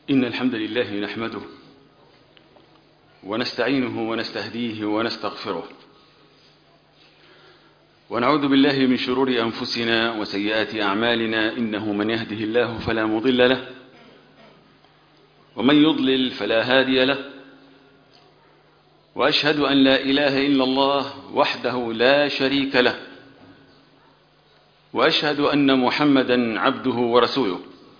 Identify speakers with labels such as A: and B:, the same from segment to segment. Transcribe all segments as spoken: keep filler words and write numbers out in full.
A: إن الحمد لله نحمده ونستعينه ونستهديه ونستغفره، ونعوذ بالله من شرور أنفسنا وسيئات أعمالنا، إنه من يهده الله فلا مضل له، ومن يضلل فلا هادي له، وأشهد أن لا إله إلا الله وحده لا شريك له، وأشهد أن محمدا عبده ورسوله.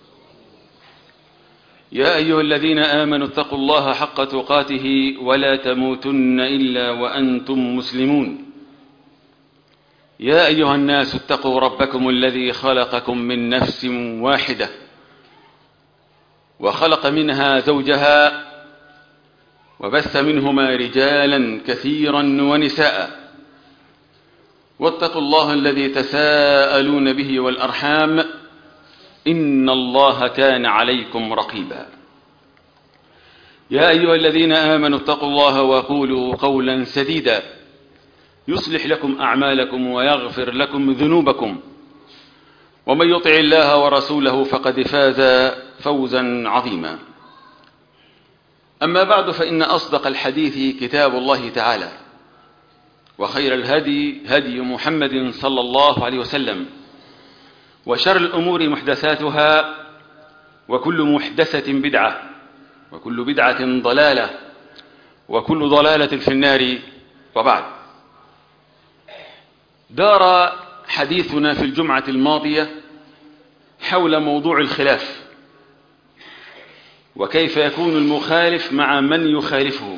A: يا أيها الذين آمنوا اتقوا الله حق تقاته ولا تموتن إلا وأنتم مسلمون. يا أيها الناس اتقوا ربكم الذي خلقكم من نفس واحدة وخلق منها زوجها وبث منهما رجالا كثيرا ونساء، واتقوا الله الذي تساءلون به والأرحام إن الله كان عليكم رقيبا. يا أيها الذين آمنوا اتقوا الله وقولوا قولا سديدا يصلح لكم أعمالكم ويغفر لكم ذنوبكم، ومن يطع الله ورسوله فقد فاز فوزا عظيما. أما بعد، فإن أصدق الحديث كتاب الله تعالى، وخير الهدي هدي محمد صلى الله عليه وسلم، وشر الأمور محدثاتها، وكل محدثة بدعة، وكل بدعة ضلالة، وكل ضلالة في النار. وبعد، دار حديثنا في الجمعة الماضية حول موضوع الخلاف، وكيف يكون المخالف مع من يخالفه،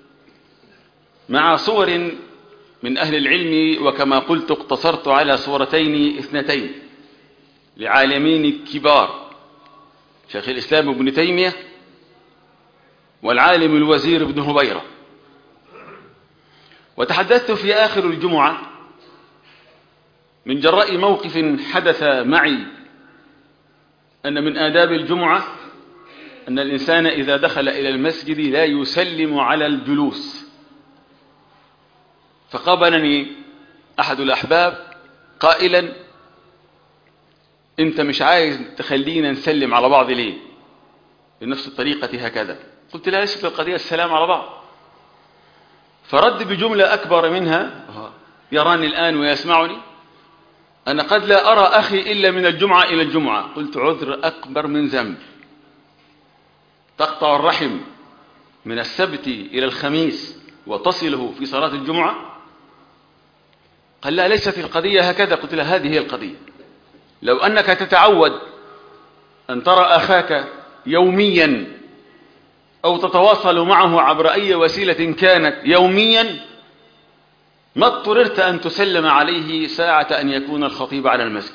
A: مع صور من أهل العلم، وكما قلت اقتصرت على صورتين اثنتين لعالمين كبار، شيخ الإسلام ابن تيمية والعالم الوزير ابن هبيرة. وتحدثت في آخر الجمعة من جراء موقف حدث معي أن من آداب الجمعة أن الإنسان إذا دخل إلى المسجد لا يسلم على الجلوس. فقابلني أحد الأحباب قائلا: أنت مش عايز تخلينا نسلم على بعض ليه بنفس الطريقة هكذا؟ قلت لا، ليست القضية السلام على بعض. فرد بجملة أكبر منها، يراني الآن ويسمعني: أنا قد لا أرى أخي إلا من الجمعة إلى الجمعة. قلت: عذر أكبر من ذنب، تقطع الرحم من السبت إلى الخميس وتصله في صلاة الجمعة؟ قال: لا، ليست القضية هكذا. قلت له: هذه هي القضية. لو أنك تتعود أن ترى أخاك يوميا أو تتواصل معه عبر أي وسيلة كانت يوميا، ما اضطررت أن تسلم عليه ساعة أن يكون الخطيب على المسجد،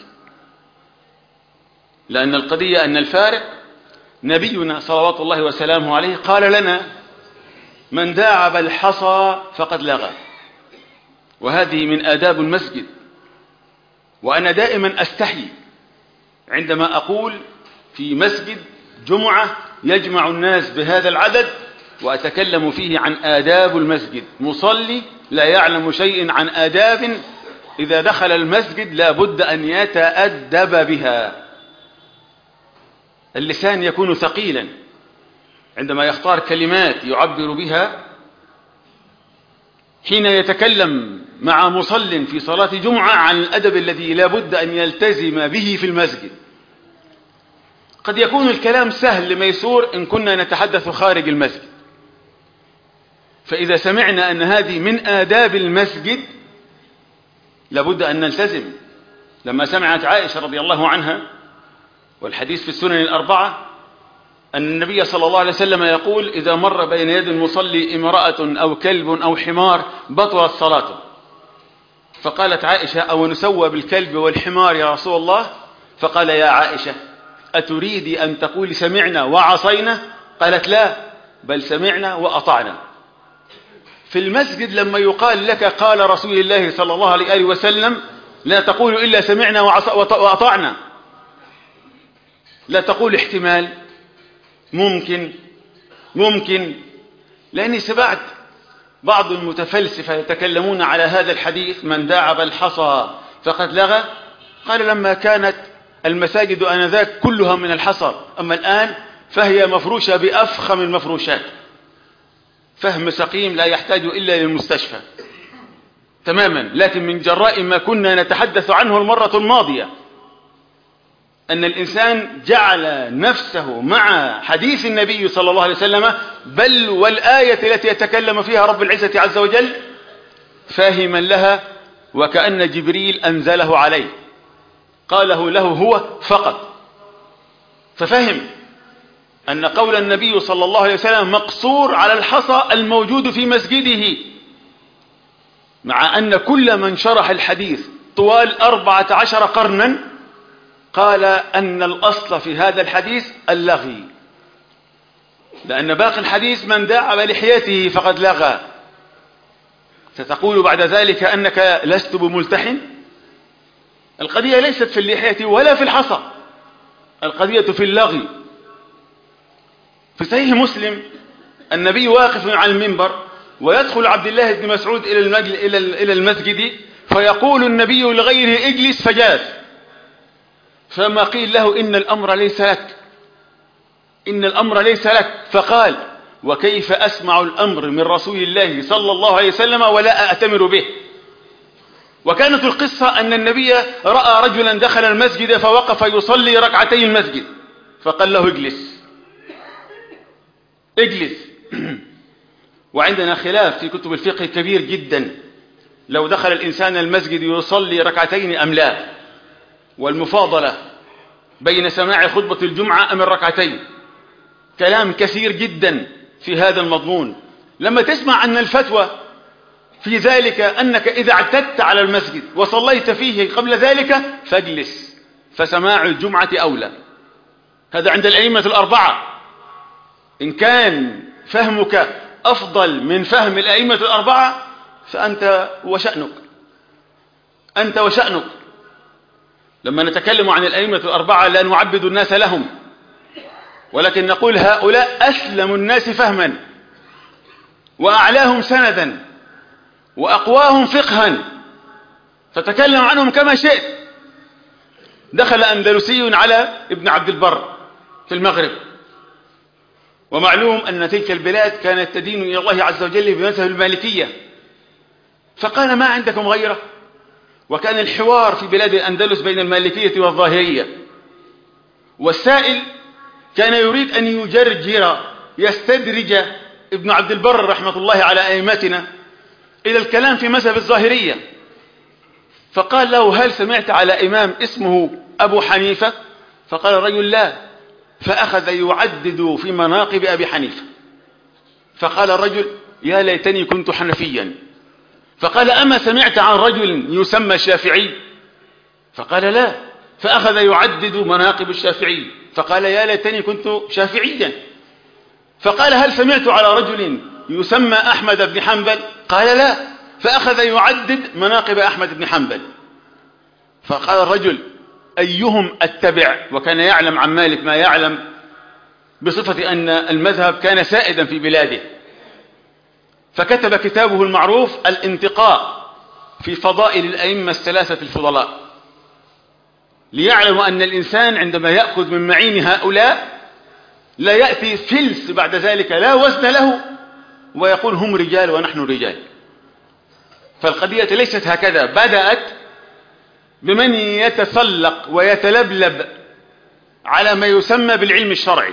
A: لأن القضية أن الفارق نبينا صلوات الله وسلامه عليه قال لنا: من داعب الحصى فقد لغى. وهذه من آداب المسجد. وأنا دائما أستحي عندما أقول في مسجد جمعة يجمع الناس بهذا العدد وأتكلم فيه عن آداب المسجد. مصلي لا يعلم شيء عن آداب إذا دخل المسجد لا بد أن يتأدب بها. اللسان يكون ثقيلا عندما يختار كلمات يعبر بها حين يتكلم مع مصل في صلاة جمعة عن الأدب الذي لا بد أن يلتزم به في المسجد. قد يكون الكلام سهل ميسور إن كنا نتحدث خارج المسجد، فإذا سمعنا أن هذه من آداب المسجد لابد أن نلتزم. لما سمعت عائشة رضي الله عنها، والحديث في السنن الأربعة، أن النبي صلى الله عليه وسلم يقول: إذا مر بين يد المصلي امرأة أو كلب أو حمار بطلت صلاته. فقالت عائشة: أو نسوى بالكلب والحمار يا رسول الله؟ فقال: يا عائشة، أتريد أن تقول سمعنا وعصينا؟ قالت: لا، بل سمعنا وأطعنا. في المسجد لما يقال لك قال رسول الله صلى الله عليه وسلم لا تقول إلا سمعنا وأطعنا، لا تقول احتمال، ممكن ممكن لأني سمعت بعض المتفلسفة يتكلمون على هذا الحديث: من داعب الحصى فقد لغى. قال: لما كانت المساجد آنذاك كلها من الحصى، أما الآن فهي مفروشة بأفخم المفروشات، فهم سقيم لا يحتاج إلا للمستشفى تماما. لكن من جراء ما كنا نتحدث عنه المرة الماضية أن الإنسان جعل نفسه مع حديث النبي صلى الله عليه وسلم، بل والآية التي يتكلم فيها رب العزة عز وجل، فاهما لها وكأن جبريل أنزله عليه، قاله له هو فقط، ففهم أن قول النبي صلى الله عليه وسلم مقصور على الحصى الموجود في مسجده، مع أن كل من شرح الحديث طوال أربعة عشر قرنا قال أن الأصل في هذا الحديث اللغي، لأن باقي الحديث من داعب لحيته فقد لغى. ستقول بعد ذلك أنك لست بملتحن. القضية ليست في اللحية ولا في الحصى، القضية في اللغي. في صحيح مسلم النبي واقف على المنبر ويدخل عبد الله بن مسعود إلى المسجد، فيقول النبي لغيره اجلس فجاز، فما قيل له إن الأمر ليس لك، إن الأمر ليس لك، فقال وكيف أسمع الأمر من رسول الله صلى الله عليه وسلم ولا أأتمر به. وكانت القصة أن النبي رأى رجلا دخل المسجد فوقف يصلي ركعتي المسجد، فقال له اجلس اجلس. وعندنا خلاف في كتب الفقه كبير جدا لو دخل الإنسان المسجد يصلي ركعتين أم لا، والمفاضلة بين سماع خطبة الجمعة أم الركعتين، كلام كثير جدا في هذا المضمون. لما تسمع أن الفتوى في ذلك أنك إذا اعتدت على المسجد وصليت فيه قبل ذلك فاجلس، فسماع الجمعة أولى. هذا عند الأئمة الأربعة. إن كان فهمك أفضل من فهم الأئمة الأربعة فأنت وشأنك، أنت وشأنك. لما نتكلم عن الأئمة الأربعة لا نعبد الناس لهم، ولكن نقول هؤلاء أسلم الناس فهما وأعلاهم سندا وأقواهم فقها، فتكلم عنهم كما شئت. دخل أندلسي على ابن عبد البر في المغرب، ومعلوم أن تلك البلاد كانت تدين إلى الله عز وجل بمذهب المالكية، فقال ما عندكم غيره؟ وكان الحوار في بلاد الأندلس بين المالكية والظاهرية، والسائل كان يريد أن يجرجر يستدرج ابن عبد البر رحمة الله على أئمتنا إلى الكلام في مذهب الظاهرية، فقال له هل سمعت على إمام اسمه أبو حنيفة؟ فقال الرجل لا، فأخذ يعدد في مناقب أبي حنيفة، فقال الرجل يا ليتني كنت حنفيا. فقال أما سمعت عن رجل يسمى الشافعي؟ فقال لا، فأخذ يعدد مناقب الشافعي، فقال يا ليتني كنت شافعيا. فقال هل سمعت على رجل يسمى أحمد بن حنبل؟ قال لا، فأخذ يعدد مناقب أحمد بن حنبل. فقال الرجل أيهم أتبع؟ وكان يعلم عن مالك ما يعلم بصفة أن المذهب كان سائدا في بلاده، فكتب كتابه المعروف الانتقاء في فضائل الأئمة الثلاثة الفضلاء، ليعلم أن الإنسان عندما يأخذ من معين هؤلاء لا يأتي فلس بعد ذلك لا وزن له ويقول هم رجال ونحن رجال. فالقضية ليست هكذا، بدأت بمن يتسلق ويتلبلب على ما يسمى بالعلم الشرعي،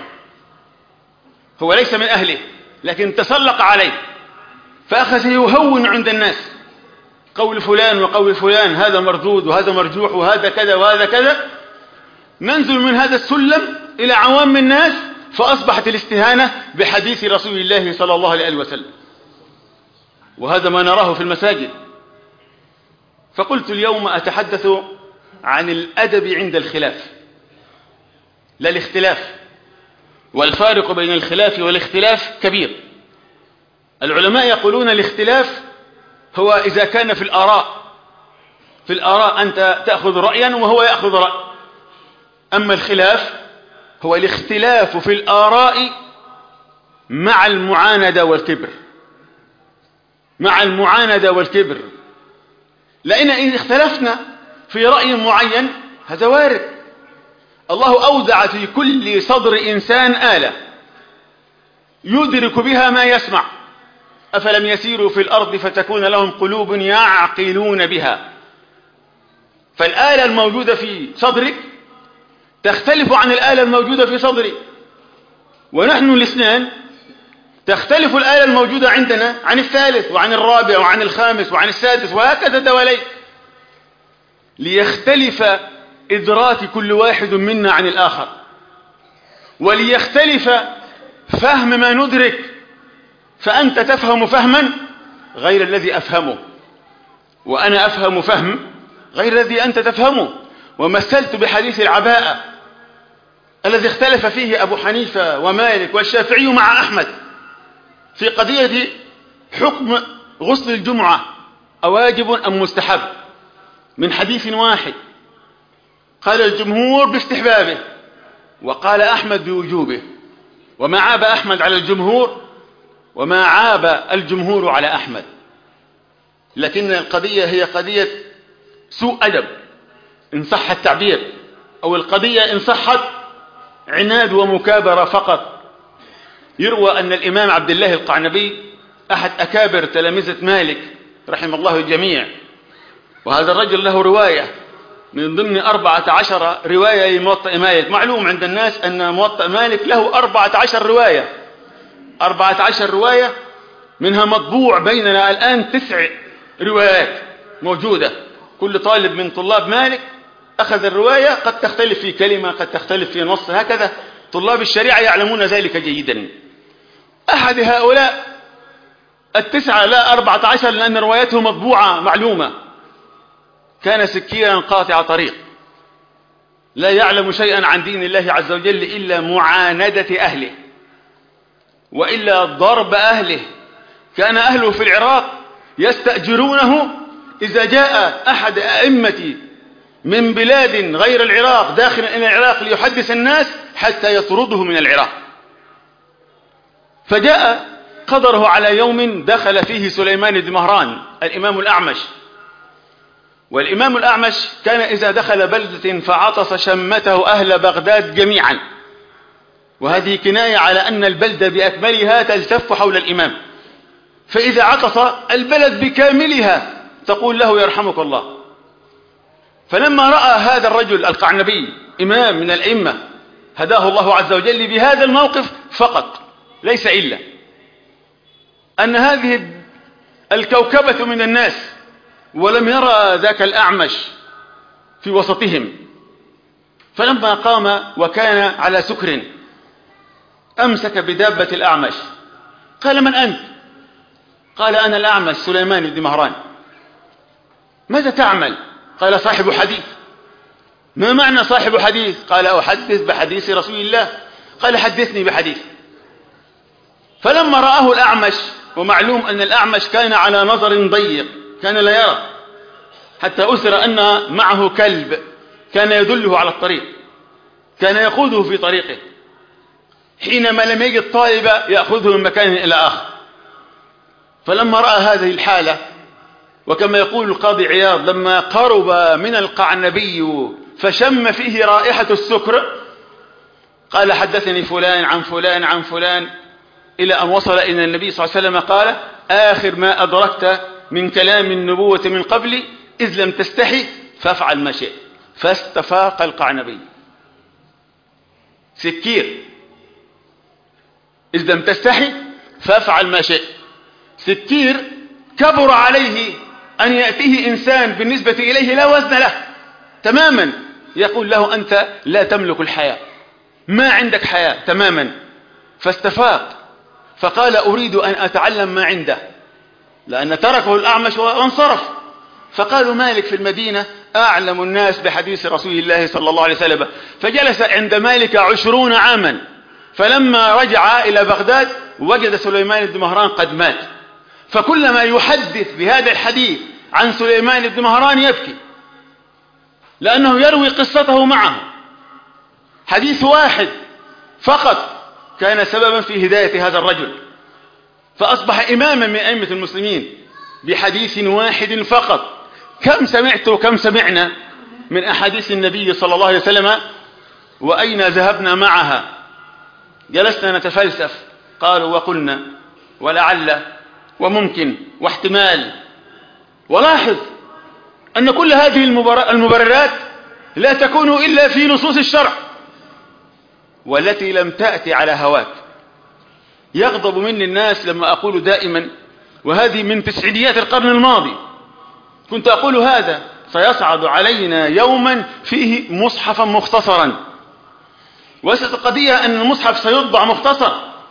A: هو ليس من أهله لكن تسلق عليه، فأخذ يهون عند الناس قول فلان وقول فلان، هذا مردود وهذا مرجوح وهذا كذا وهذا كذا. ننزل من هذا السلم إلى عوام الناس، فأصبحت الاستهانة بحديث رسول الله صلى الله عليه وسلم، وهذا ما نراه في المساجد. فقلت اليوم أتحدث عن الأدب عند الخلاف لا الاختلاف، والفارق بين الخلاف والاختلاف كبير. العلماء يقولون الاختلاف هو إذا كان في الآراء، في الآراء أنت تأخذ رأيا وهو يأخذ رأي. أما الخلاف هو الاختلاف في الآراء مع المعاندة والكبر، مع المعاندة والكبر. لأن إذا اختلفنا في رأي معين هذا وارد، الله أودع في كل صدر إنسان آلة يدرك بها ما يسمع. أفلم يسيروا في الأرض فتكون لهم قلوب يعقلون بها. فالآلة الموجودة في صدرك تختلف عن الآلة الموجودة في صدري، ونحن الاثنان تختلف الآلة الموجودة عندنا عن الثالث وعن الرابع وعن الخامس وعن السادس وهكذا دواليك، ليختلف إدراك كل واحد منا عن الآخر، وليختلف فهم ما ندرك. فأنت تفهم فهما غير الذي أفهمه، وأنا أفهم فهم غير الذي أنت تفهمه. ومثلت بحديث العباءة الذي اختلف فيه أبو حنيفة ومالك والشافعي مع أحمد في قضية حكم غسل الجمعة أواجب أم مستحب، من حديث واحد. قال الجمهور باستحبابه، وقال أحمد بوجوبه، وما عاب أحمد على الجمهور وما عاب الجمهور على أحمد. لكن القضية هي قضية سوء أدب إن صح التعبير، أو القضية إن صحت عناد ومكابرة فقط. يروى أن الإمام عبد الله القعنبي أحد أكابر تلامذة مالك رحمه الله الجميع، وهذا الرجل له رواية من ضمن أربعة عشر رواية لموطأ مالك. معلوم عند الناس أن موطأ مالك له أربعة عشر رواية، أربعة عشر رواية منها مطبوع بيننا الآن تسع روايات موجودة. كل طالب من طلاب مالك أخذ الرواية، قد تختلف في كلمة قد تختلف في نص، هكذا طلاب الشريعة يعلمون ذلك جيدا. أحد هؤلاء التسعة لا أربعة عشر لأن روايته مطبوعة معلومة، كان سكيرا قاطع طريق، لا يعلم شيئا عن دين الله عز وجل إلا معاندة أهله وإلا ضرب أهله. كان أهله في العراق يستأجرونه إذا جاء أحد أئمة من بلاد غير العراق داخلا إلى العراق ليحدث الناس حتى يطرده من العراق. فجاء قدره على يوم دخل فيه سليمان بن مهران الإمام الأعمش، والإمام الأعمش كان إذا دخل بلدة فعطس شمته أهل بغداد جميعا، وهذه كناية على أن البلدة بأكملها تلتف حول الإمام، فإذا عطس البلد بكاملها تقول له يرحمك الله. فلما رأى هذا الرجل القعنبي إمام من الأئمة هداه الله عز وجل بهذا الموقف فقط، ليس إلا أن هذه الكوكبة من الناس ولم يرى ذاك الأعمش في وسطهم، فلما قام وكان على سكر أمسك بدابة الأعمش. قال من أنت؟ قال أنا الأعمش سليمان بن مهران. ماذا تعمل؟ قال صاحب حديث. ما معنى صاحب حديث؟ قال أحدث بحديث رسول الله. قال حدثني بحديث. فلما رآه الأعمش، ومعلوم أن الأعمش كان على نظر ضيق، كان لا يرى، حتى أسر أن معه كلب كان يدله على الطريق، كان يقوده في طريقه، حينما لم يجد طالب يأخذه من مكان إلى آخر. فلما رأى هذه الحالة، وكما يقول القاضي عياض لما قرب من القعنبي فشم فيه رائحة السكر، قال حدثني فلان عن فلان عن فلان، إلى أن وصل إلى النبي صلى الله عليه وسلم قال آخر ما أدركت من كلام النبوة من قبل إذ لم تستحي فافعل ما شئت. فاستفاق القعنبي. سكير إذ لم تستحي فافعل ما شئت. سكير كبر عليه أن يأتيه إنسان بالنسبة إليه لا وزن له تماما، يقول له أنت لا تملك الحياة، ما عندك حياة تماما. فاستفاق فقال أريد أن أتعلم ما عنده، لأن تركه الأعمش وانصرف. فقالوا مالك في المدينة أعلم الناس بحديث رسول الله صلى الله عليه وسلم. فجلس عند مالك عشرون عاما، فلما رجع إلى بغداد وجد سليمان بن مهران قد مات. فكلما يحدث بهذا الحديث عن سليمان بن مهران يبكي، لأنه يروي قصته معه. حديث واحد فقط كان سببا في هداية هذا الرجل، فأصبح إماما من أئمة المسلمين بحديث واحد فقط. كم سمعت وكم سمعنا من أحاديث النبي صلى الله عليه وسلم وأين ذهبنا معها؟ جلسنا نتفلسف. قالوا وقلنا ولعل وممكن واحتمال. ولاحظ أن كل هذه المبررات لا تكون إلا في نصوص الشرع والتي لم تأتي على هواك. يغضب مني الناس لما أقول دائما، وهذه من تسعينيات القرن الماضي، كنت أقول هذا: سيصعد علينا يوما فيه مصحفا مختصرا. وليست القضية أن المصحف سيطبع مختصر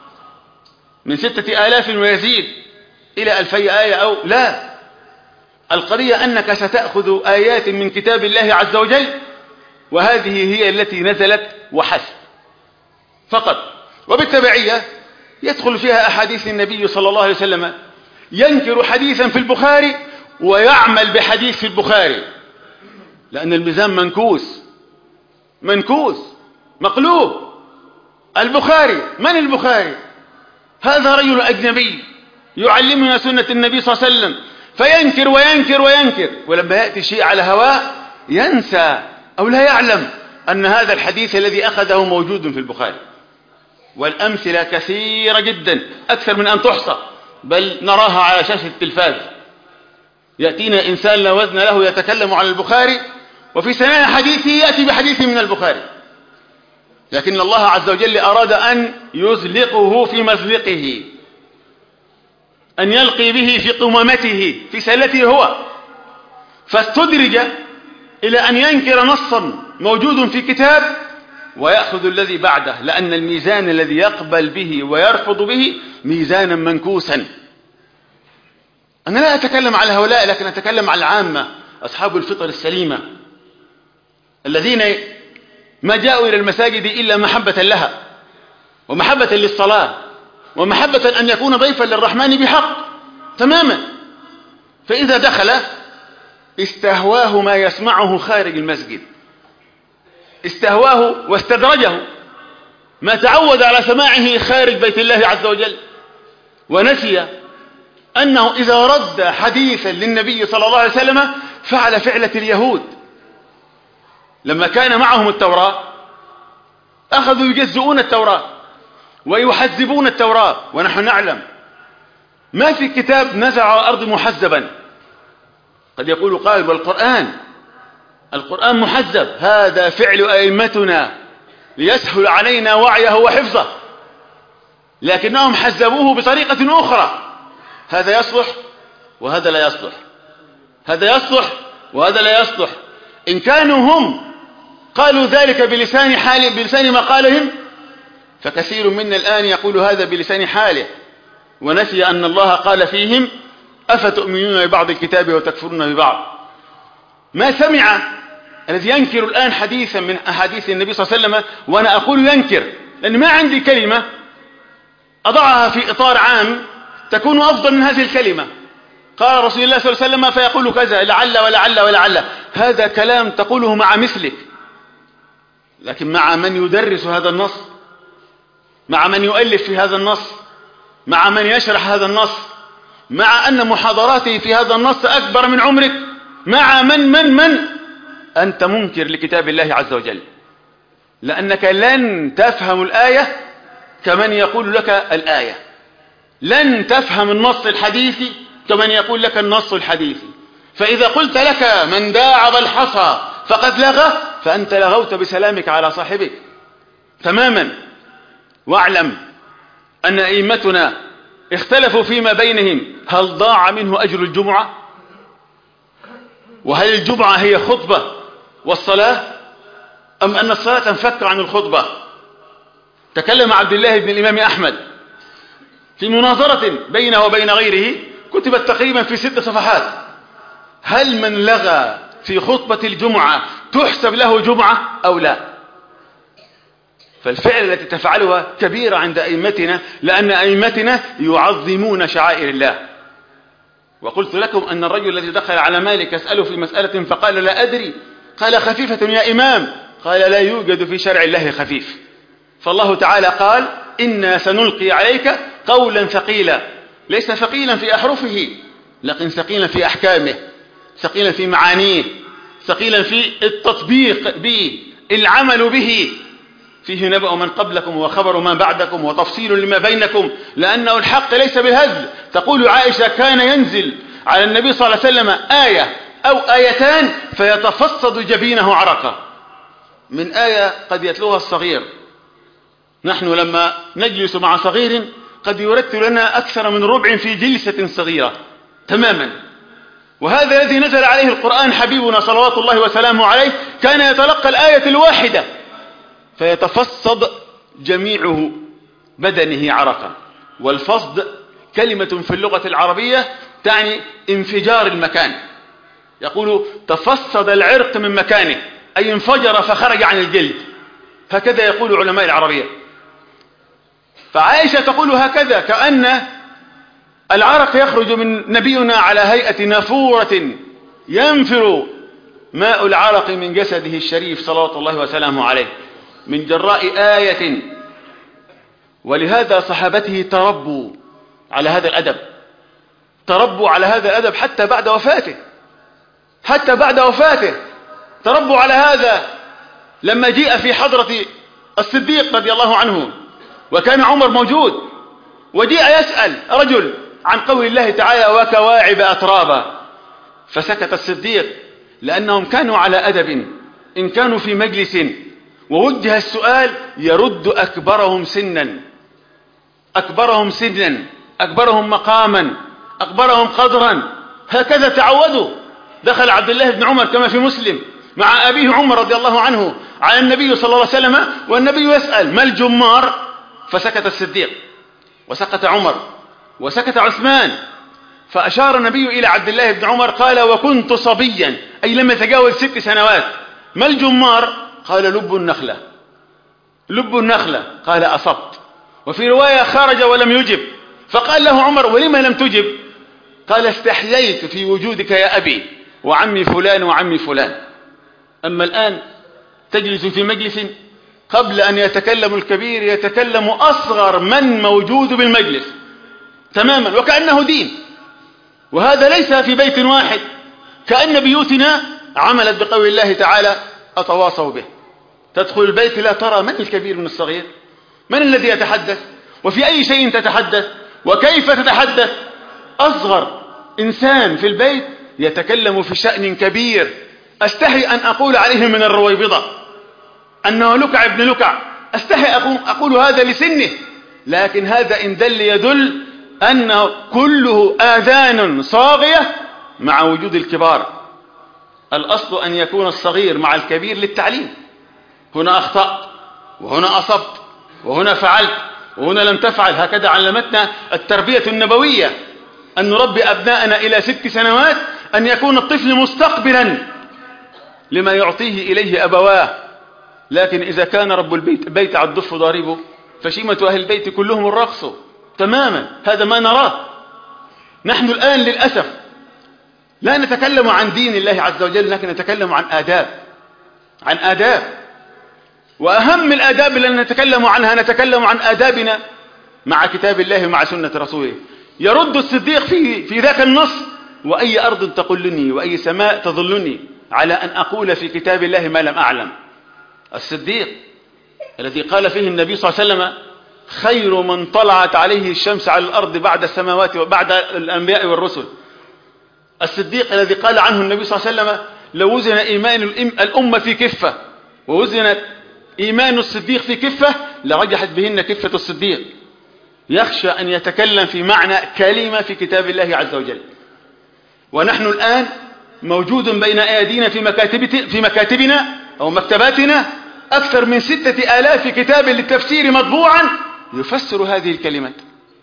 A: من ستة آلاف ويزيد إلى ألفي آية أو لا، القضية أنك ستأخذ آيات من كتاب الله عز وجل، وهذه هي التي نزلت وحسب فقط، وبالتبعية يدخل فيها أحاديث النبي صلى الله عليه وسلم. ينكر حديثا في البخاري ويعمل بحديث في البخاري، لأن الميزان منكوس منكوس مقلوب. البخاري، من البخاري؟ هذا رجل أجنبي يعلمنا سنة النبي صلى الله عليه وسلم، فينكر وينكر وينكر، ولما يأتي شيء على هواه ينسى أو لا يعلم أن هذا الحديث الذي أخذه موجود في البخاري. والأمثلة كثيرة جدا أكثر من أن تحصى، بل نراها على شاشة التلفاز. يأتينا إنسان لا وزن له يتكلم عن البخاري، وفي سنة حديثه يأتي بحديث من البخاري، لكن الله عز وجل أراد أن يزلقه في مزلقه، أن يلقي به في قمامته في سلته هو، فاستدرج إلى أن ينكر نصا موجود في كتاب ويأخذ الذي بعده، لأن الميزان الذي يقبل به ويرفض به ميزانا منكوسا. أنا لا أتكلم على هؤلاء، لكن أتكلم على العامة، أصحاب الفطر السليمة، الذين ما جاءوا إلى المساجد إلا محبة لها، ومحبة للصلاة، ومحبة أن يكون ضيفا للرحمن بحق تماما. فإذا دخل استهواه ما يسمعه خارج المسجد، استهواه واستدرجه ما تعود على سماعه خارج بيت الله عز وجل، ونسي أنه إذا رد حديثا للنبي صلى الله عليه وسلم فعل فعلة اليهود لما كان معهم التوراة، أخذوا يجزؤون التوراة ويحزبون التوراة، ونحن نعلم ما في كتاب نزل على الأرض محزبا. قد يقول قائل والقرآن القرآن محزب، هذا فعل أئمتنا ليسهل علينا وعيه وحفظه، لكنهم حزبوه بطريقة أخرى. هذا يصلح وهذا لا يصلح، هذا يصلح وهذا لا يصلح. إن كانوا هم قالوا ذلك بلسان حال بلسان مقالهم، فكثير منا الآن يقول هذا بلسان حاله، ونسي أن الله قال فيهم أفتؤمنون ببعض الكتاب وتكفرون ببعض. ما سمع الذي ينكر الآن حديثا من أحاديث النبي صلى الله عليه وسلم، وأنا أقول ينكر لأن ما عندي كلمة أضعها في إطار عام تكون أفضل من هذه الكلمة. قال رسول الله صلى الله عليه وسلم فيقول كذا، لعل ولعل ولعل، هذا كلام تقوله مع مثلك، لكن مع من يدرس هذا النص، مع من يؤلف في هذا النص، مع من يشرح هذا النص، مع أن محاضراته في هذا النص أكبر من عمرك، مع من من من أنت منكر لكتاب الله عز وجل، لأنك لن تفهم الآية كمن يقول لك الآية، لن تفهم النص الحديثي كمن يقول لك النص الحديثي. فإذا قلت لك من داعب الحصى فقد لغى، فأنت لغوت بسلامك على صاحبك تماما. واعلم أن أئمتنا اختلفوا فيما بينهم هل ضاع منه أجر الجمعة، وهل الجمعة هي خطبة والصلاة، أم أن الصلاة تنفك عن الخطبة. تكلم عبد الله بن الإمام أحمد في مناظرة بينه وبين غيره كتبت تقريبا في ست صفحات، هل من لغى في خطبة الجمعة تحسب له جمعة أو لا؟ فالفعل التي تفعلها كبيرة عند أئمتنا، لأن أئمتنا يعظمون شعائر الله. وقلت لكم أن الرجل الذي دخل على مالك يسأله في مسألة فقال لا أدري، قال خفيفة يا إمام، قال لا يوجد في شرع الله خفيف. فالله تعالى قال إنا سنلقي عليك قولا ثقيلا، ليس ثقيلا في أحرفه لكن ثقيلا في أحكامه، ثقيلا في معانيه، ثقيلا في التطبيق به، العمل به. فيه نبأ من قبلكم وخبر من بعدكم وتفصيل لما بينكم، لأنه الحق ليس بالهزل. تقول عائشة: كان ينزل على النبي صلى الله عليه وسلم آية أو آيتان فيتفصد جبينه عرقا، من آية قد يتلوها الصغير. نحن لما نجلس مع صغير قد يرتل لنا أكثر من ربع في جلسة صغيرة تماما، وهذا الذي نزل عليه القرآن حبيبنا صلوات الله وسلامه عليه كان يتلقى الآية الواحدة فيتفصد جميع بدنه عرقا. والفصد كلمة في اللغة العربية تعني انفجار المكان، يقول تفصد العرق من مكانه، أي انفجر فخرج عن الجلد، هكذا يقول علماء العربية. فعائشة تقول هكذا، كأن العرق يخرج من نبينا على هيئة نافورة ينفر ماء العرق من جسده الشريف صلوات الله وسلامه عليه من جراء آية. ولهذا صحابته تربوا على هذا الأدب، تربوا على هذا الأدب حتى بعد وفاته، حتى بعد وفاته تربوا على هذا. لما جاء في حضرة الصديق رضي الله عنه وكان عمر موجود، وجاء يسأل رجل عن قول الله تعالى: وكواعب أترابا، فسكت الصديق لأنهم كانوا على أدب، إن كانوا في مجلس ووجه السؤال يرد أكبرهم سنا، أكبرهم سنا، أكبرهم مقاما، أكبرهم قدرا، هكذا تعودوا. دخل عبد الله بن عمر كما في مسلم مع أبيه عمر رضي الله عنه على النبي صلى الله عليه وسلم، والنبي يسأل: ما الجمار؟ فسكت الصديق وسكت عمر وسكت عثمان، فأشار النبي إلى عبد الله بن عمر قال: وكنت صبيا، أي لم يتجاوز ست سنوات. ما الجمار؟ قال: لب النخلة. لب النخلة، قال: أصبت. وفي رواية خرج ولم يجب، فقال له عمر: ولما لم تجب؟ قال: استحييت في وجودك يا أبي وعمي فلان وعمي فلان. أما الآن تجلس في مجلس قبل أن يتكلم الكبير يتكلم أصغر من موجود بالمجلس تماما، وكأنه دين. وهذا ليس في بيت واحد، كأن بيوتنا عملت بقول الله تعالى: أتواصوا به. تدخل البيت لا ترى من الكبير من الصغير، من الذي يتحدث، وفي أي شيء تتحدث، وكيف تتحدث. أصغر إنسان في البيت يتكلم في شأن كبير، أستحي أن أقول عليه من الرويبضة أنه لكع ابن لكع، أستحي أقول هذا لسنه، لكن هذا إن دل يدل أنه كله آذان صاغية مع وجود الكبار. الأصل أن يكون الصغير مع الكبير للتعليم، هنا أخطأت وهنا أصبت وهنا فعلت وهنا لم تفعل، هكذا علمتنا التربية النبوية، أن نربي أبناءنا إلى ست سنوات أن يكون الطفل مستقبلا لما يعطيه إليه أبواه. لكن إذا كان رب البيت بيت على الضف ضاربه فشيمة أهل البيت كلهم الرقص تماما، هذا ما نراه. نحن الآن للأسف لا نتكلم عن دين الله عز وجل، لكن نتكلم عن آداب، عن آداب. وأهم الآداب التي نتكلم عنها نتكلم عن آدابنا مع كتاب الله ومع سنة رسوله. يرد الصديق في, في ذاك النص: وأي أرض تقلني وأي سماء تظلني على أن أقول في كتاب الله ما لم أعلم. الصديق الذي قال فيه النبي صلى الله عليه وسلم: خير من طلعت عليه الشمس على الأرض بعد السماوات وبعد الأنبياء والرسل. الصديق الذي قال عنه النبي صلى الله عليه وسلم: لو وزن إيمان الأمة في كفة ووزن إيمان الصديق في كفة لرجحت بهن كفة الصديق. يخشى أن يتكلم في معنى كلمة في كتاب الله عز وجل. ونحن الآن موجود بين أيدينا في مكاتب في مكاتبنا أو مكتباتنا أكثر من ستة آلاف كتاب للتفسير مطبوعا يفسر هذه الكلمات.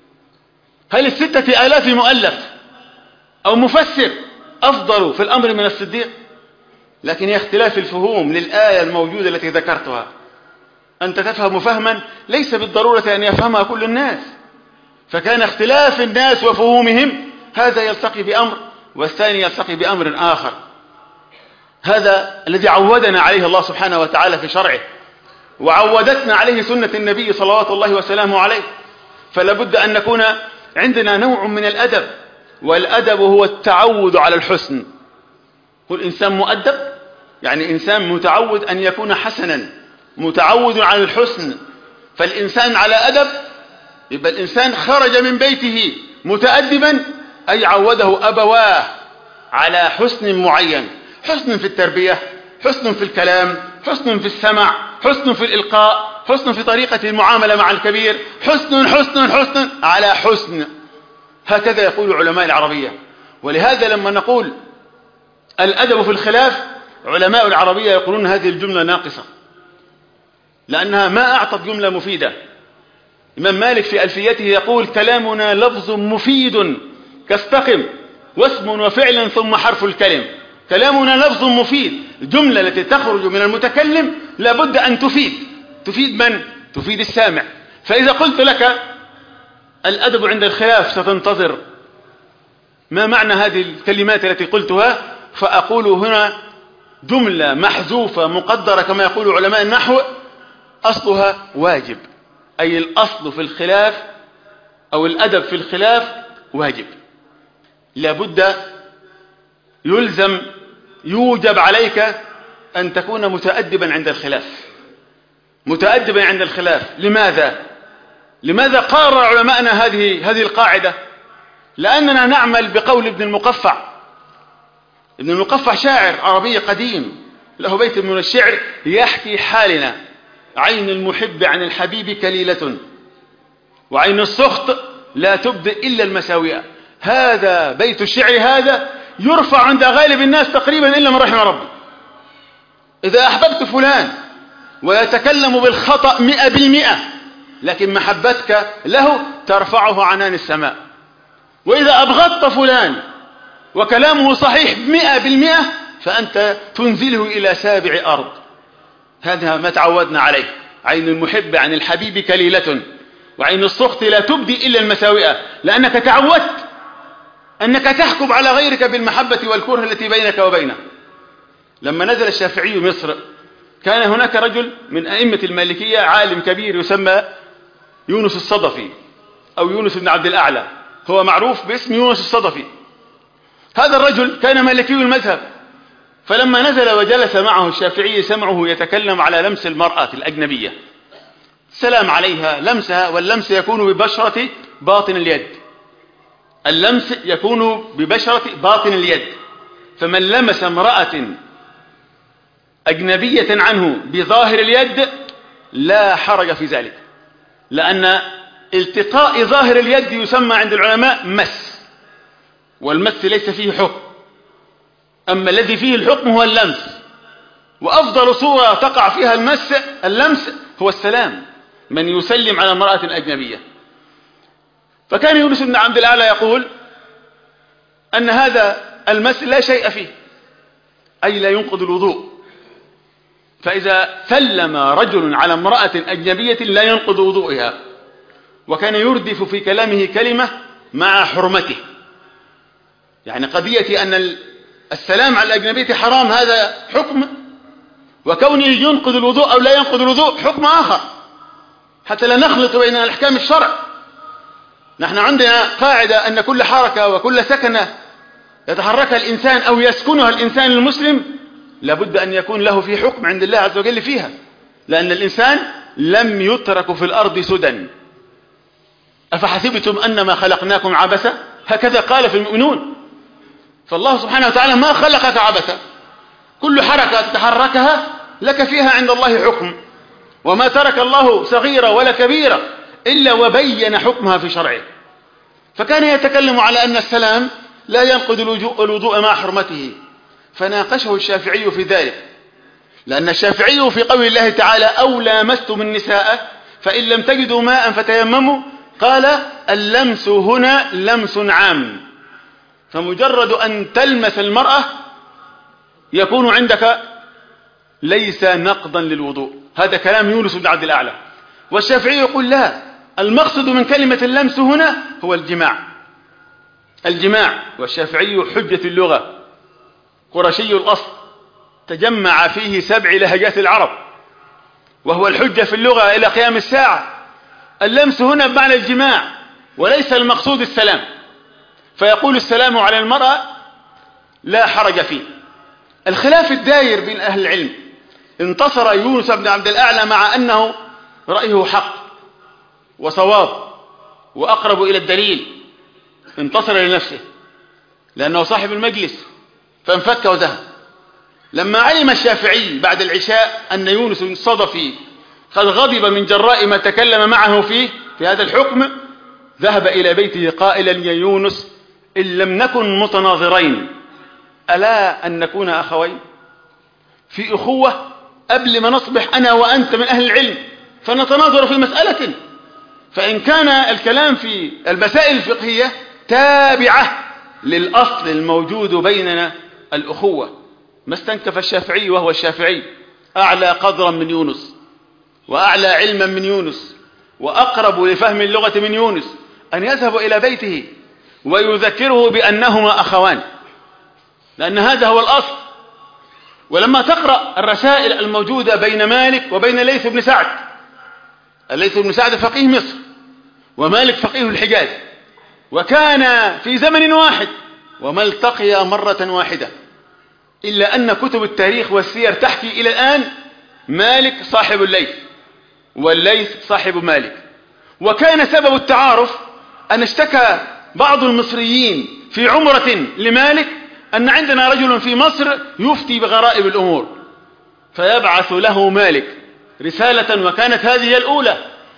A: هل الستة آلاف مؤلف أو مفسر أفضل في الأمر من الصديق؟ لكن هي اختلاف الفهوم للآية الموجودة التي ذكرتها. أنت تفهم فهما ليس بالضرورة أن يفهمها كل الناس، فكان اختلاف الناس وفهومهم هذا يلتقي بأمر والثاني يلتقي بأمر آخر. هذا الذي عودنا عليه الله سبحانه وتعالى في شرعه، وعودتنا عليه سنة النبي صلوات الله وسلامه عليه. فلا بد أن نكون عندنا نوع من الأدب، والأدب هو التعود على الحسن. كل إنسان مؤدب يعني إنسان متعود أن يكون حسنا متعود على الحسن، فالإنسان على أدب، يبقى الإنسان خرج من بيته متأدبا، أي عوده أبواه على حسن معين، حسن في التربية، حسن في الكلام، حسن في السمع، حسن في الإلقاء، حسن في طريقة المعاملة مع الكبير، حسن حسن حسن على حسن. هكذا يقول علماء العربية. ولهذا لما نقول الأدب في الخلاف، علماء العربية يقولون هذه الجملة ناقصة، لأنها ما أعطت جملة مفيدة. إمام مالك في ألفيته يقول: كلامنا لفظ مفيد كاستقم واسم وفعل ثم حرف الكلم. كلامنا لفظ مفيد، الجملة التي تخرج من المتكلم لابد أن تفيد. تفيد من؟ تفيد السامع. فإذا قلت لك الأدب عند الخلاف ستنتظر ما معنى هذه الكلمات التي قلتها، فأقول هنا جملة محذوفة مقدرة كما يقول علماء النحو، أصلها واجب، أي الأصل في الخلاف أو الأدب في الخلاف واجب. لابد يلزم يوجب عليك أن تكون متأدبا عند الخلاف، متأدبا عند الخلاف. لماذا؟ لماذا قرر علماءنا هذه هذه القاعدة؟ لأننا نعمل بقول ابن المقفع. ابن المقفع شاعر عربي قديم، له بيت من الشعر يحكي حالنا: عين المحب عن الحبيب كليلة، وعين السخط لا تبدئ إلا المساوئ. هذا بيت الشعر، هذا يرفع عند غالب الناس تقريبا إلا من رحم ربي. إذا أحببت فلان ويتكلم بالخطأ مئة بالمئة، لكن محبتك له ترفعه عنان السماء. وإذا أبغضت فلان وكلامه صحيح مئة بالمئة، فأنت تنزله إلى سابع أرض. هذا ما تعودنا عليه: عين المحب عن الحبيب كليلة، وعين السخط لا تبدي إلا المساوئ. لأنك تعودت أنك تحكم على غيرك بالمحبة والكره التي بينك وبينه. لما نزل الشافعي مصر، كان هناك رجل من أئمة المالكية عالم كبير يسمى يونس الصدفي أو يونس بن عبد الأعلى، هو معروف باسم يونس الصدفي. هذا الرجل كان مالكي المذهب، فلما نزل وجلس معه الشافعي سمعه يتكلم على لمس المرأة الأجنبية، السلام عليها، لمسها، واللمس يكون ببشرة باطن اليد، اللمس يكون ببشرة باطن اليد. فمن لمس امرأة أجنبية عنه بظاهر اليد لا حرج في ذلك، لأن التقاء ظاهر اليد يسمى عند العلماء مس، والمس ليس فيه حكم، أما الذي فيه الحكم هو اللمس. وأفضل صورة تقع فيها المس اللمس هو السلام، من يسلم على امرأة أجنبية. فكان يونس بن عبد الأعلى يقول أن هذا المس لا شيء فيه، أي لا ينقض الوضوء. فإذا سلم رجل على امرأة أجنبية لا ينقض وضوئها. وكان يردف في كلامه كلمة مع حرمته، يعني قضية أن السلام على الأجنبية حرام هذا حكم، وكونه ينقض الوضوء أو لا ينقض الوضوء حكم آخر، حتى لا نخلط بين الأحكام الشرع. نحن عندنا قاعدة أن كل حركة وكل سكنة يتحركها الإنسان أو يسكنها الإنسان المسلم لابد أن يكون له في حكم عند الله عز وجل فيها، لأن الإنسان لم يترك في الأرض سدى. أفحسبتم أنما خلقناكم عبثا، هكذا قال في المؤمنون. فالله سبحانه وتعالى ما خلقك عبثا، كل حركة تتحركها لك فيها عند الله حكم، وما ترك الله صغيرة ولا كبيرة إلا وبين حكمها في شرعه. فكان يتكلم على أن السلام لا ينقض الوضوء مع حرمته، فناقشه الشافعي في ذلك، لأن الشافعي في قول الله تعالى: أو لامستم النساء فإن لم تجدوا ماء فتيمموا، قال: اللمس هنا لمس عام، فمجرد أن تلمس المرأة يكون عندك ليس نقضا للوضوء. هذا كلام يونس بن عبد الأعلى. والشافعي يقول: لا، المقصد من كلمة اللمس هنا هو الجماع، الجماع. والشافعي حجة اللغة، قرشي الأصل، تجمع فيه سبع لهجات العرب، وهو الحجة في اللغة إلى قيام الساعة. اللمس هنا بمعنى الجماع، وليس المقصود السلام. فيقول: السلام على المرأة لا حرج فيه. الخلاف الداير بين أهل العلم انتصر يونس بن عبد الأعلى مع أنه رأيه حق وصواب وأقرب إلى الدليل، انتصر لنفسه لأنه صاحب المجلس فانفك وذهب. لما علم الشافعي بعد العشاء أن يونس الصدفي قد غضب من جراء ما تكلم معه فيه في هذا الحكم، ذهب إلى بيته قائلا: يا يونس، إن لم نكن متناظرين ألا أن نكون أخوين في أخوة قبل ما نصبح أنا وأنت من أهل العلم فنتناظر في مسألة، فإن كان الكلام في المسائل الفقهية تابعة للأصل الموجود بيننا الأخوة. ما استنكف الشافعي وهو الشافعي، أعلى قدرا من يونس وأعلى علما من يونس وأقرب لفهم اللغة من يونس، أن يذهب إلى بيته ويذكره بأنهما أخوان، لأن هذا هو الأصل. ولما تقرأ الرسائل الموجودة بين مالك وبين ليث بن سعد، الليث بن سعد فقيه مصر ومالك فقيه الحجاز، وكان في زمن واحد وما التقيا مرة واحدة، إلا أن كتب التاريخ والسير تحكي إلى الآن مالك صاحب الليث والليث صاحب مالك. وكان سبب التعارف أن اشتكى بعض المصريين في عمرة لمالك أن عندنا رجل في مصر يفتي بغرائب الأمور، فيبعث له مالك رسالة، وكانت هذه الأولى،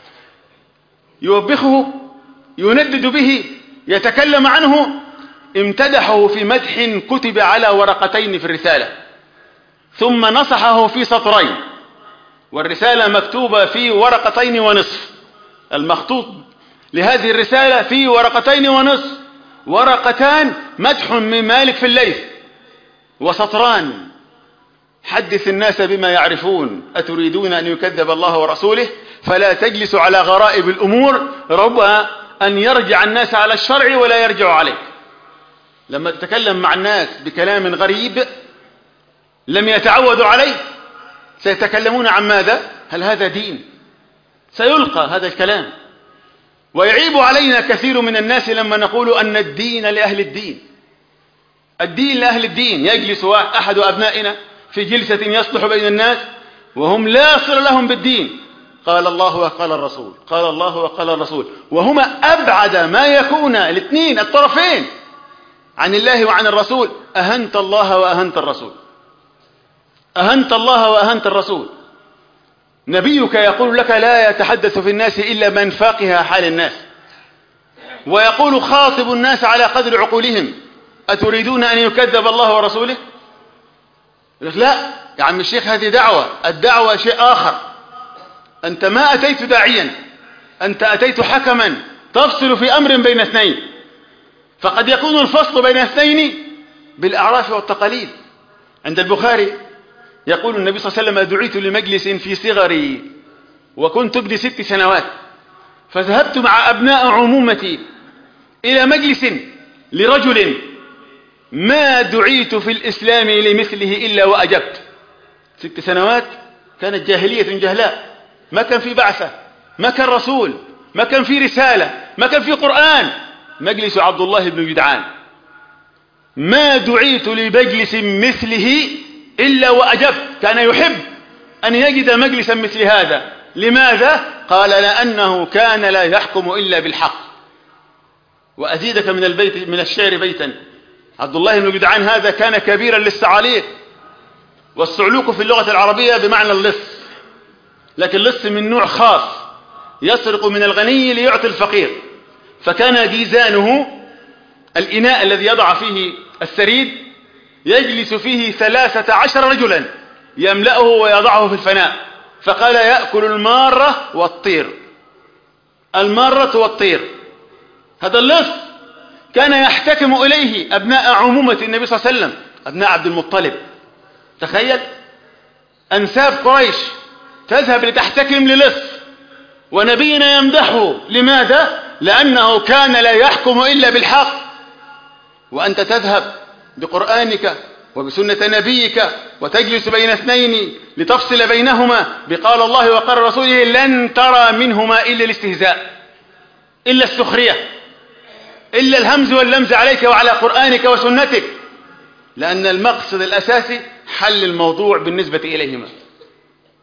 A: يوبخه يندد به يتكلم عنه، امتدحه في مدح كتب على ورقتين في الرسالة، ثم نصحه في سطرين، والرسالة مكتوبة في ورقتين ونصف، المخطوط لهذه الرسالة في ورقتين ونصف، ورقتان مدح من مالك في الليث، وسطران: حدث الناس بما يعرفون، أتريدون أن يكذب الله ورسوله، فلا تجلسوا على غرائب الأمور، ربما أن يرجع الناس على الشرع ولا يرجع عليك. لما تتكلم مع الناس بكلام غريب لم يتعودوا عليه سيتكلمون عن ماذا؟ هل هذا دين؟ سيلقى هذا الكلام. ويعيب علينا كثير من الناس لما نقول أن الدين لأهل الدين، الدين لأهل الدين. يجلس أحد أبنائنا في جلسة يصلح بين الناس وهم لا صل لهم بالدين، قال الله وقال الرسول، قال الله وقال الرسول، وهما أبعد ما يكون الاثنين الطرفين عن الله وعن الرسول. أهنت الله وأهنت الرسول، أهنت الله وأهنت الرسول. نبيك يقول لك: لا يتحدث في الناس إلا من فاقه حال الناس، ويقول: خاطب الناس على قدر عقولهم، أتريدون أن يكذب الله ورسوله؟ لا يا عم الشيخ، هذه دعوة، الدعوة شيء آخر. أنت ما أتيت داعيا، أنت أتيت حكما تفصل في أمر بين اثنين، فقد يكون الفصل بين اثنين بالأعراف والتقاليد. عند البخاري يقول النبي صلى الله عليه وسلم: دعيت لمجلس في صغري وكنت ابن ست سنوات، فذهبت مع أبناء عمومتي إلى مجلس لرجل ما دعيت في الإسلام لمثله إلا وأجبت. ست سنوات كانت جاهلية جهلاء، ما كان في بعثة، ما كان رسول، ما كان في رسالة، ما كان في قرآن. مجلس عبد الله بن جدعان، ما دعيت لمجلس مثله إلا وأجبت. كان يحب أن يجد مجلسا مثل هذا. لماذا؟ قال: لأنه كان لا يحكم إلا بالحق. وأزيدك من البيت من الشعر بيتا: عبد الله بن جدعان هذا كان كبيرا للسعاليق، والسعلوك في اللغة العربية بمعنى اللص، لكن اللص من نوع خاص يسرق من الغني ليعطي الفقير. فكان جيزانه الإناء الذي يضع فيه السريد يجلس فيه ثلاثة عشر رجلا يملأه ويضعه في الفناء. فقال: يأكل المارة والطير، المارة والطير. هذا اللص كان يحتكم إليه أبناء عمومة النبي صلى الله عليه وسلم، أبناء عبد المطلب. تخيل أنساب قريش تذهب لتحتكم للص، ونبينا يمدحه. لماذا؟ لأنه كان لا يحكم إلا بالحق. وأنت تذهب بقرآنك وبسنة نبيك وتجلس بين اثنين لتفصل بينهما بقال الله وقال رسوله، لن ترى منهما إلا الاستهزاء، إلا السخرية، إلا الهمز واللمز عليك وعلى قرآنك وسنتك، لأن المقصد الأساسي حل الموضوع بالنسبة إليهما.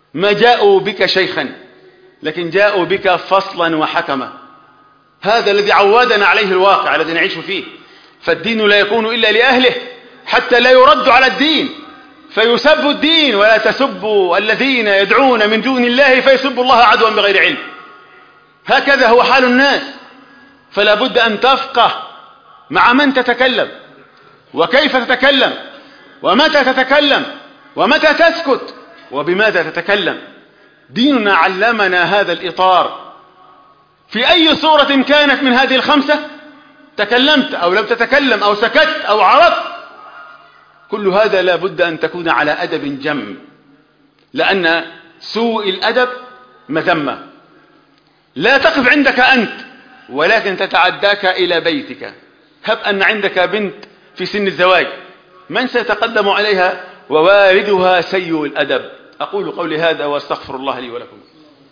A: ما جاءوا بك شيخا، لكن جاءوا بك فصلا وحكما. هذا الذي عودنا عليه الواقع الذي نعيش فيه. فالدين لا يكون إلا لأهله حتى لا يرد على الدين فيسب الدين، ولا تسبوا الذين يدعون من دون الله فيسبوا الله عدوا بغير علم. هكذا هو حال الناس. فلا بد أن تفقه مع من تتكلم، وكيف تتكلم، ومتى تتكلم، ومتى تسكت، وبماذا تتكلم. ديننا علمنا هذا الإطار. في أي صورة كانت من هذه الخمسة تكلمت أو لم تتكلم أو سكت أو عرفت، كل هذا لا بد أن تكون على أدب جم، لأن سوء الأدب مذمة. لا تقف عندك أنت، ولكن تتعداك إلى بيتك. هب أن عندك بنت في سن الزواج، من سيتقدم عليها ووالدها سيء الأدب؟ أقول قولي هذا واستغفر الله لي ولكم.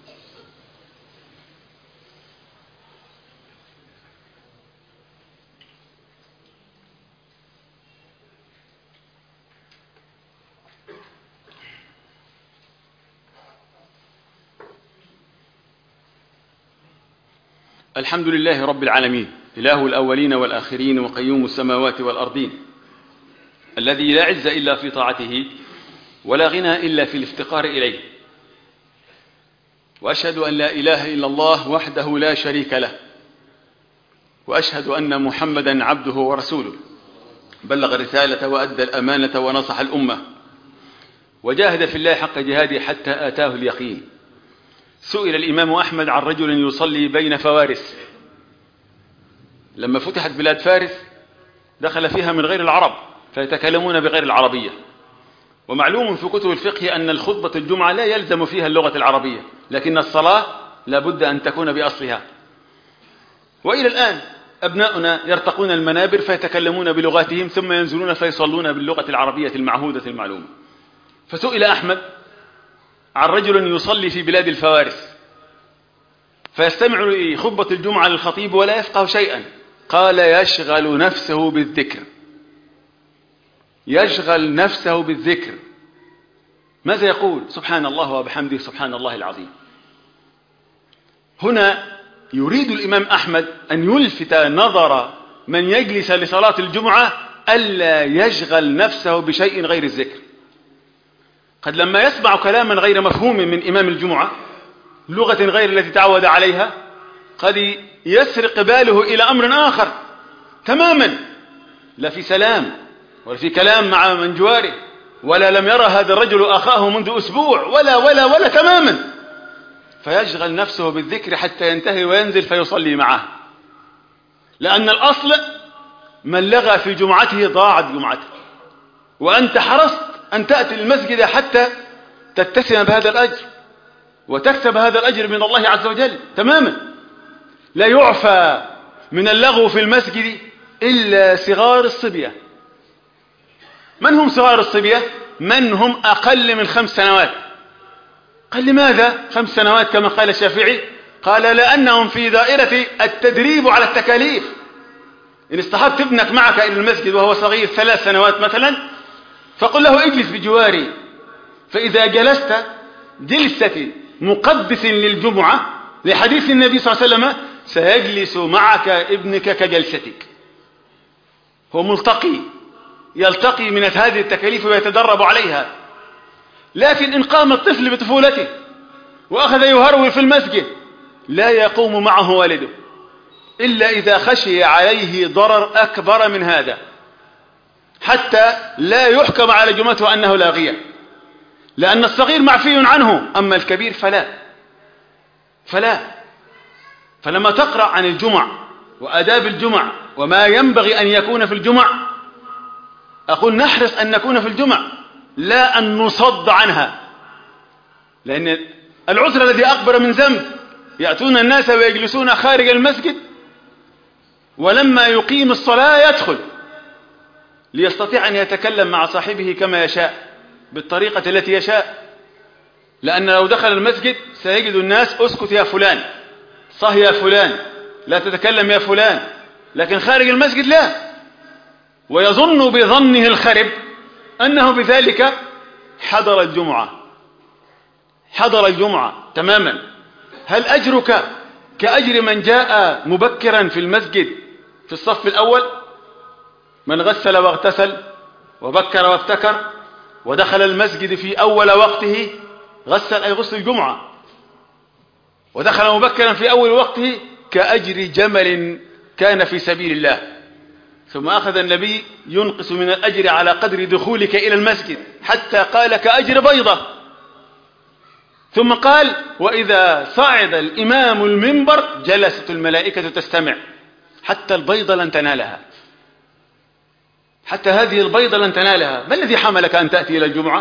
A: الحمد لله رب العالمين، إله الأولين والآخرين، وقيوم السماوات والأرضين، الذي لا عز إلا في طاعته، ولا غنى إلا في الافتقار إليه. وأشهد أن لا إله إلا الله وحده لا شريك له، وأشهد أن محمدا عبده ورسوله، بلغ الرسالة وأدى الأمانة ونصح الأمة، وجاهد في الله حق جهاده حتى آتاه اليقين. سئل الإمام أحمد عن رجل يصلي بين فوارس. لما فتحت بلاد فارس دخل فيها من غير العرب فيتكلمون بغير العربية. ومعلوم في كتب الفقه أن الخطبة الجمعة لا يلزم فيها اللغة العربية، لكن الصلاة لابد أن تكون بأصلها. وإلى الآن أبناؤنا يرتقون المنابر فيتكلمون بلغاتهم، ثم ينزلون فيصلون باللغة العربية المعهودة المعلومة. فسئل أحمد عن رجل يصلي في بلاد الفوارس فيستمع لخطبة الجمعة للخطيب ولا يفقه شيئا. قال: يشغل نفسه بالذكر. يشغل نفسه بالذكر. ماذا يقول؟ سبحان الله وبحمده سبحان الله العظيم. هنا يريد الإمام أحمد أن يلفت نظر من يجلس لصلاة الجمعة ألا يشغل نفسه بشيء غير الذكر. قد لما يسمع كلاما غير مفهوم من إمام الجمعة، لغة غير التي تعود عليها، قد يسرق باله إلى أمر آخر تماما، لا في سلام ولا في كلام مع من جواره، ولا لم يرى هذا الرجل أخاه منذ أسبوع، ولا ولا ولا تماما. فيشغل نفسه بالذكر حتى ينتهي وينزل فيصلي معه، لأن الأصل من لغى في جمعته ضاعت جمعته. وأنت حرصت أن تأتي المسجد حتى تتسم بهذا الأجر وتكسب هذا الأجر من الله عز وجل تماما. لا يعفى من اللغو في المسجد إلا صغار الصبية. من هم صغار الصبية؟ من هم أقل من خمس سنوات. قال: لماذا خمس سنوات كما قال الشافعي؟ قال: لأنهم في دائرة التدريب على التكاليف. إن اصطحبت ابنك معك إلى المسجد وهو صغير ثلاث سنوات مثلا، فقل له: اجلس بجواري. فإذا جلست جلسة مقدس للجمعة لحديث النبي صلى الله عليه وسلم سيجلس معك ابنك كجلستك. هو ملتقي، يلتقي من هذه التكاليف ويتدرب عليها. لكن إن قام الطفل بطفولته وأخذ يهرول في المسجد لا يقوم معه والده إلا إذا خشي عليه ضرر أكبر من هذا، حتى لا يحكم على جمعته أنه لاغية، لأن الصغير معفي عنه، أما الكبير فلا فلا فلما تقرأ عن الجمع وآداب الجمع وما ينبغي أن يكون في الجمع، أقول نحرص أن نكون في الجمع لا أن نصد عنها، لأن العذر الذي أكبر من ذنب. يأتون الناس ويجلسون خارج المسجد، ولما يقيم الصلاة يدخل ليستطيع أن يتكلم مع صاحبه كما يشاء بالطريقة التي يشاء، لأن لو دخل المسجد سيجد الناس: اسكت يا فلان، صه يا فلان، لا تتكلم يا فلان. لكن خارج المسجد لا، ويظن بظنه الخرب أنه بذلك حضر الجمعة. حضر الجمعة تماما، هل أجرك كأجر من جاء مبكرا في المسجد في الصف الأول؟ من غسل واغتسل وبكر وابتكر ودخل المسجد في أول وقته، غسل أي غسل الجمعة، ودخل مبكرا في أول وقته كأجر جمل كان في سبيل الله. ثم أخذ النبي ينقص من الأجر على قدر دخولك إلى المسجد حتى قال كأجر بيضة. ثم قال وإذا صعد الإمام المنبر جلست الملائكة تستمع حتى البيضة لن تنالها، حتى هذه البيضة لن تنالها. ما الذي حملك أن تأتي إلى الجمعة؟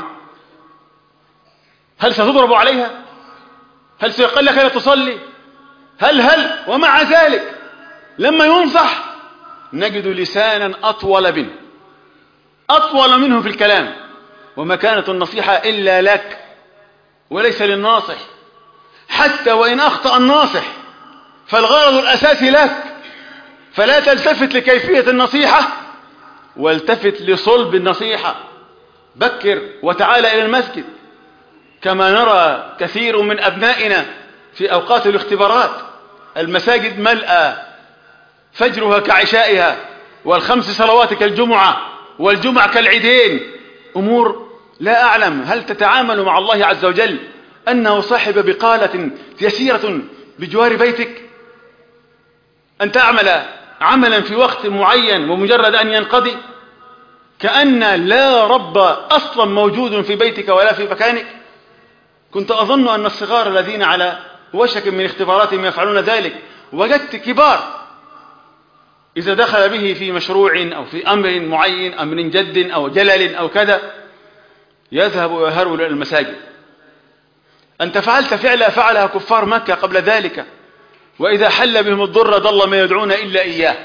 A: هل ستضرب عليها؟ هل سيقال لك لا تصلي؟ هل هل ومع ذلك لما ينصح نجد لسانا أطول منه، أطول منه في الكلام. وما كانت النصيحة إلا لك وليس للناصح، حتى وإن أخطأ الناصح فالغرض الأساسي لك، فلا تلتفت لكيفية النصيحة والتفت لصلب النصيحة. بكر وتعال إلى المسجد، كما نرى كثير من أبنائنا في أوقات الاختبارات المساجد ملأى فجرها كعشائها، والخمس صلوات كالجمعة، والجمع كالعيدين. أمور لا أعلم هل تتعامل مع الله عز وجل أنه صاحب بقالة يسيرة بجوار بيتك، أن تعمل عملا في وقت معين ومجرد أن ينقضي كأن لا رب أصلا موجود في بيتك ولا في مكانك. كنت أظن أن الصغار الذين على وشك من اختباراتهم يفعلون ذلك، وجدت كبار إذا دخل به في مشروع أو في أمر معين، أمر جد أو جلل أو كذا، يذهب ويهرول إلى المساجد. أنت فعلت فعلا فعلها كفار مكة قبل ذلك، وإذا حل بهم الضر ضل ما يدعون إلا إياه.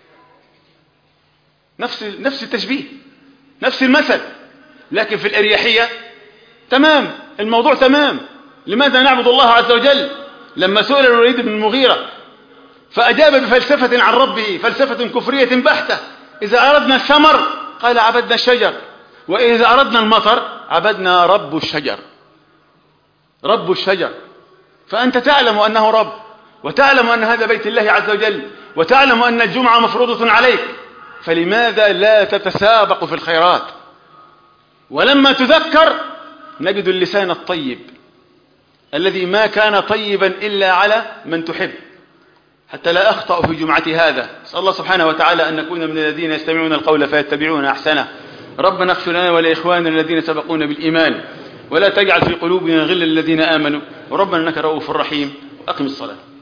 A: نفس نفس التشبيه، نفس المثل، لكن في الأريحية تمام الموضوع تمام. لماذا نعبد الله عز وجل؟ لما سئل الوليد بن المغيرة فأجاب بفلسفة عن ربه، فلسفة كفرية بحتة. إذا أردنا الثمر قال عبدنا الشجر، وإذا أردنا المطر عبدنا رب الشجر، رب الشجر. فأنت تعلم أنه رب، وتعلم أن هذا بيت الله عز وجل، وتعلم أن الجمعة مفروضة عليك، فلماذا لا تتسابق في الخيرات؟ ولما تذكر نجد اللسان الطيب الذي ما كان طيبا إلا على من تحب. حتى لا أخطأ في جمعتي هذا، أسأل الله سبحانه وتعالى أن نكون من الذين يستمعون القول فيتبعون أحسنه. ربنا اغفر لنا ولإخواننا الذين سبقونا بالإيمان، ولا تجعل في قلوبنا غلا للذين آمنوا، وربنا إنك رؤوف رحيم. أقم الصلاة.